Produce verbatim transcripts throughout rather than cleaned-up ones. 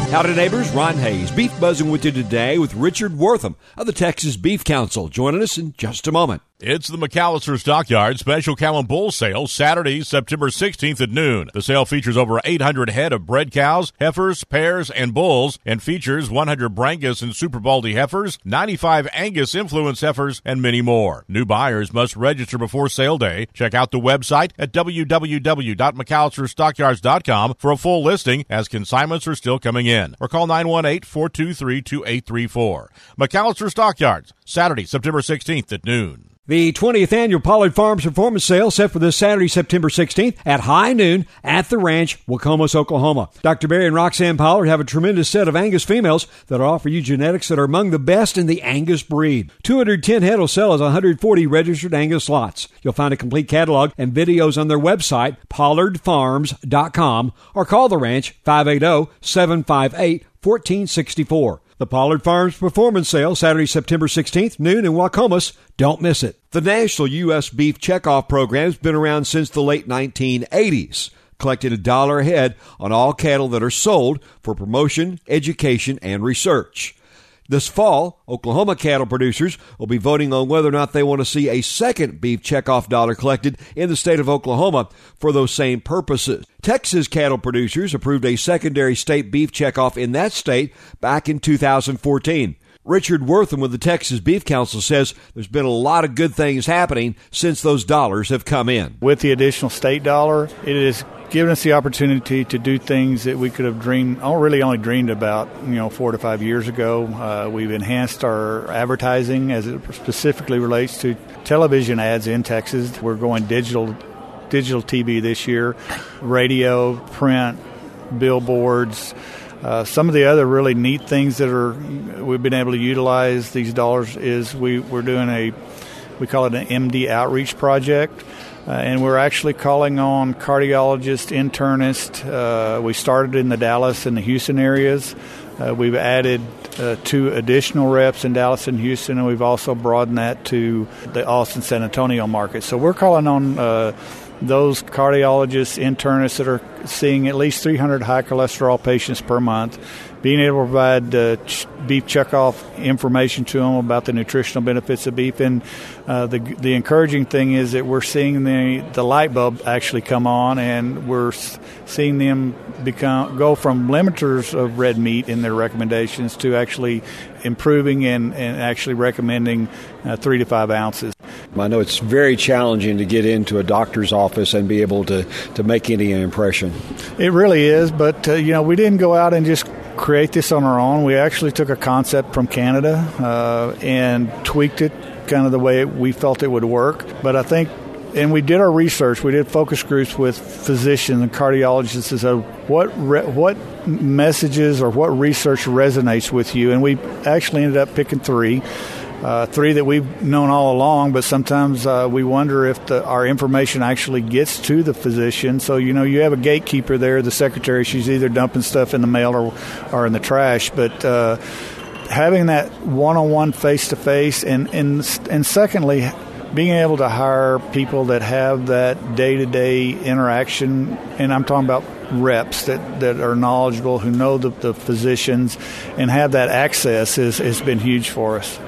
Howdy neighbors, Ron Hayes, Beef Buzzing with you today with Richard Wortham of the Texas Beef Council. Joining us in just a moment. It's the McAllister Stockyard Special Cow and Bull Sale, Saturday, September sixteenth at noon. The sale features over eight hundred head of bred cows, heifers, pairs, and bulls, and features one hundred Brangus and Super Baldy heifers, ninety-five Angus Influence heifers, and many more. New buyers must register before sale day. Check out the website at w w w dot mcallister stockyards dot com for a full listing, as consignments are still coming in. Or call nine one eight, four two three, two eight three four. McAllister Stockyards, Saturday, September sixteenth at noon. The twentieth Annual Pollard Farms Performance Sale set for this Saturday, September sixteenth at high noon at the ranch, Wacomas, Oklahoma. Doctor Barry and Roxanne Pollard have a tremendous set of Angus females that offer you genetics that are among the best in the Angus breed. two hundred ten head will sell as one hundred forty registered Angus lots. You'll find a complete catalog and videos on their website, pollard farms dot com, or call the ranch five eight zero, seven five eight, one four six four. The Pollard Farms Performance Sale, Saturday, September sixteenth, noon in Wacomas. Don't miss it. The National U S Beef Checkoff Program has been around since the late nineteen eighties, collecting a dollar a head on all cattle that are sold for promotion, education, and research. This fall, Oklahoma cattle producers will be voting on whether or not they want to see a second beef checkoff dollar collected in the state of Oklahoma for those same purposes. Texas cattle producers approved a secondary state beef checkoff in that state back in two thousand fourteen. Richard Wortham with the Texas Beef Council says there's been a lot of good things happening since those dollars have come in. With the additional state dollar, it has given us the opportunity to do things that we could have dreamed, oh, really only dreamed about, you know, four to five years ago. Uh, we've enhanced our advertising as it specifically relates to television ads in Texas. We're going digital, digital T V this year, radio, print, billboards. Uh, some of the other really neat things that are we've been able to utilize these dollars is we, we're doing a, we call it an M D outreach project, uh, and we're actually calling on cardiologists, internists. Uh, we started in the Dallas and the Houston areas. Uh, we've added uh, two additional reps in Dallas and Houston, and we've also broadened that to the Austin, San Antonio market. So we're calling on uh, those cardiologists, internists that are seeing at least three hundred high cholesterol patients per month, being able to provide uh, ch- beef checkoff information to them about the nutritional benefits of beef. And uh, the the encouraging thing is that we're seeing the, the light bulb actually come on, and we're seeing them become go from limiters of red meat in their recommendations to actually improving and, and actually recommending uh, three to five ounces. I know it's very challenging to get into a doctor's office and be able to, to make any impression. It really is, but, uh, you know, we didn't go out and just create this on our own. We actually took a concept from Canada uh, and tweaked it kind of the way we felt it would work. But I think, and we did our research, we did focus groups with physicians and cardiologists as to what re- what messages or what research resonates with you. And we actually ended up picking three. Uh, three that we've known all along, but sometimes uh, we wonder if the, our information actually gets to the physician. So, you know, you have a gatekeeper there, the secretary, she's either dumping stuff in the mail or, or in the trash. But uh, having that one-on-one, face-to-face, and, and, and secondly, being able to hire people that have that day-to-day interaction, and I'm talking about reps that, that are knowledgeable, who know the, the physicians, and have that access has, has been huge for us.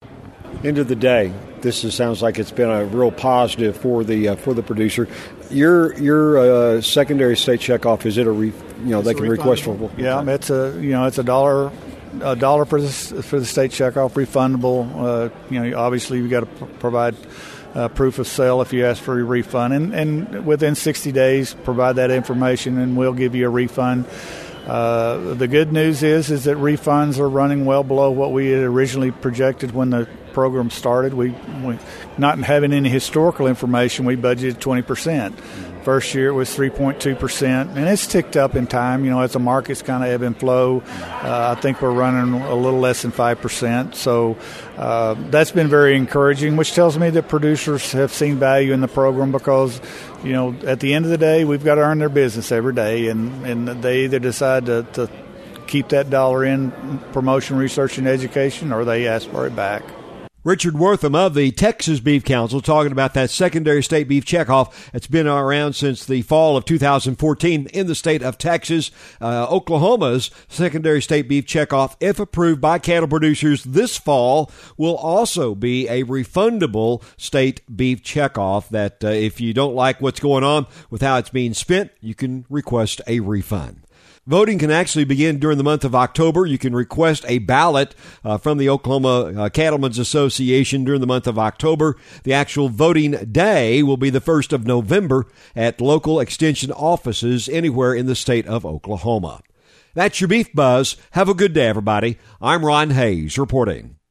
End of the day, this is, sounds like it's been a real positive for the uh, for the producer. Your your uh, secondary state checkoff, is it a re, you know it's they can request for? Yeah, it's a you know it's a dollar a dollar for the for the state checkoff, refundable. Uh, you know, obviously you got to p- provide uh, proof of sale if you ask for a refund, and and within sixty days provide that information, and we'll give you a refund. Uh, the good news is is that refunds are running well below what we had originally projected when the program started. We, we not having any historical information, we budgeted twenty percent. First year it was three point two percent, and it's ticked up in time. You know, as the markets kind of ebb and flow, uh, I think we're running a little less than five percent. So uh, that's been very encouraging, which tells me that producers have seen value in the program because, you know, at the end of the day, we've got to earn their business every day, and, and they either decide to, to keep that dollar in promotion, research, and education, or they ask for it back. Richard Wortham of the Texas Beef Council talking about that secondary state beef checkoff that's been around since the fall of two thousand fourteen in the state of Texas. Uh, Oklahoma's secondary state beef checkoff, if approved by cattle producers this fall, will also be a refundable state beef checkoff that uh, if you don't like what's going on with how it's being spent, you can request a refund. Voting can actually begin during the month of October. You can request a ballot uh, from the Oklahoma uh, Cattlemen's Association during the month of October. The actual voting day will be the first of November at local extension offices anywhere in the state of Oklahoma. That's your Beef Buzz. Have a good day, everybody. I'm Ron Hayes reporting.